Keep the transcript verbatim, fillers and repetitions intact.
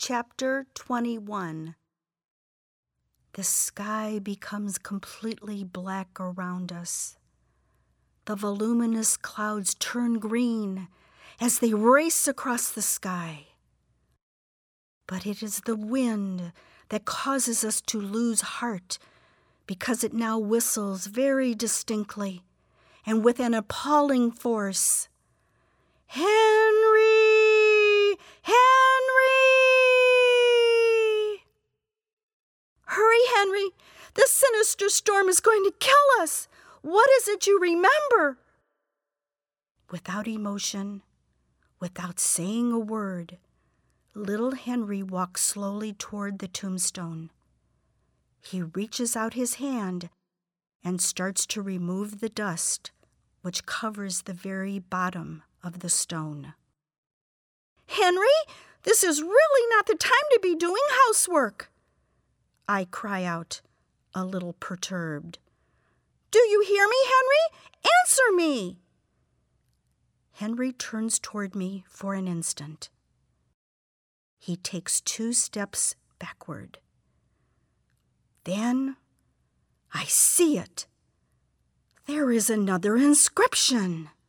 Chapter twenty-one. The sky becomes completely black around us. The voluminous clouds turn green as they race across the sky. But it is the wind that causes us to lose heart, because it now whistles very distinctly and with an appalling force. Henry! Henry! Hurry, Henry! This sinister storm is going to kill us! What is it you remember? Without emotion, without saying a word, little Henry walks slowly toward the tombstone. He reaches out his hand and starts to remove the dust which covers the very bottom of the stone. Henry, this is really not the time to be doing housework, I cry out, a little perturbed. Do you hear me, Henry? Answer me! Henry turns toward me for an instant. He takes two steps backward. Then I see it. There is another inscription.